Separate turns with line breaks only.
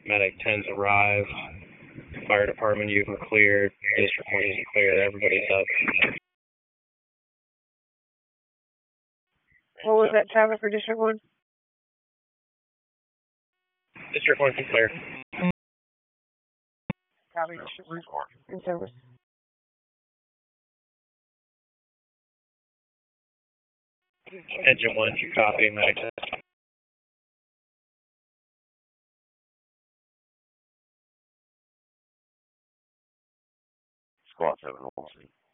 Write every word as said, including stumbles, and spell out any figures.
Medic ten's arrived. Fire department, you've been cleared. District one is cleared. Everybody's up.
What was that traffic for District one?
District one clear.
Copy, District one. In service.
Engine one, you copy. Medic ten.
Squad seven, we'll see.